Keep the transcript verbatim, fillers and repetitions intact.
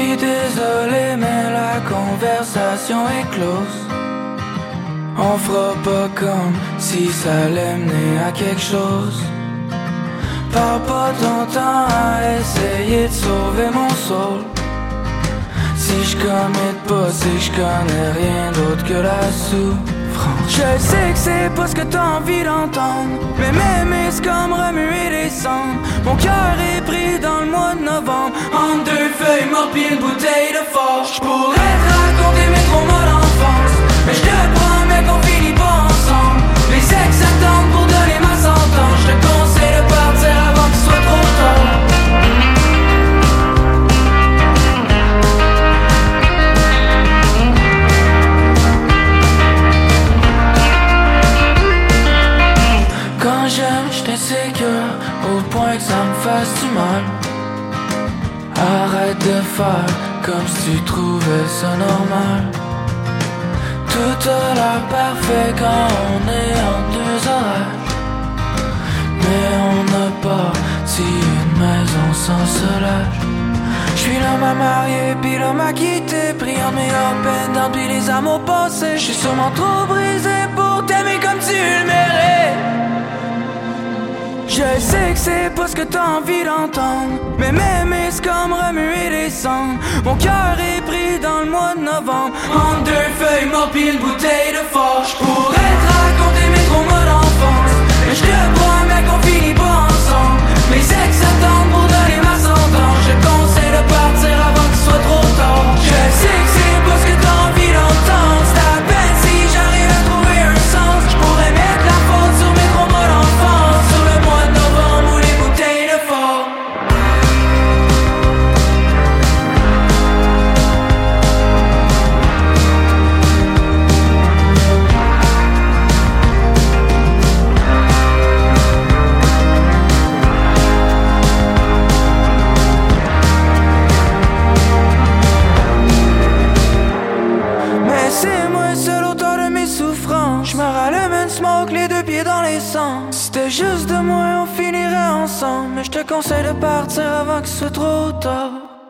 suis désolé, mais la conversation est close. On fera pas comme si ça allait mener à quelque chose. Parle pas ton temps à essayer de sauver mon soul. Si je commit pas, c'est que je connais rien d'autre que la souffrance. Je sais que c'est pas ce que t'as envie d'entendre, mais m'aimer c'est comme remuer les cendres. Mon cœur est pris dans le mois de novembre, entre deux feuilles mortes pis une bouteille de forge. J'pourrais te raconter mes traumas d'enfance, mais je te promets qu'on finit pas ensemble. Les ex attendent pour donner ma sentence. Je te conseille de partir avant qu'il soit trop tard. Quand j'aime, j'étais sécure au point que ça me fasse du mal. Arrête de faire comme si tu trouvais ça normal. Tout a l'air parfait quand on est en deux orages, mais on n'a pas si une maison sans soleil. J'suis l'homme à marier pis l'homme à quitter, pris en mes up and down pis les amours passés. J'suis sûrement trop brisé pour t'aimer comme tu le mérites. Je sais que c'est pas ce que t'as envie d'entendre, mais m'aimer c'est comme remuer les cendres. Mon cœur est pris dans le mois de novembre, entre deux feuilles mortes pis une bouteille de forge. J'pourrais te raconter mes traumas d'enfance, mais je te promets qu'on finit pas ensemble. Mes ex attendent pour donner ma sentence. Je te conseille de partir avant qu'il soit trop tard. Je sais que c'est pas ce que t'as envie d'entendre, c'est à peine si j'arrive à trouver un sens. J'pourrais mettre la faute sur mes traumas d'enfance, sur le mois de novembre ou les bouteilles de fort. Mais c'est moi seul auteur de mes souffrances. J'me rallume une smoke, les deux pieds dans les sangs. Si c'était juste de moi, on finirait ensemble, mais je te conseille de partir avant qu'il soit trop tard.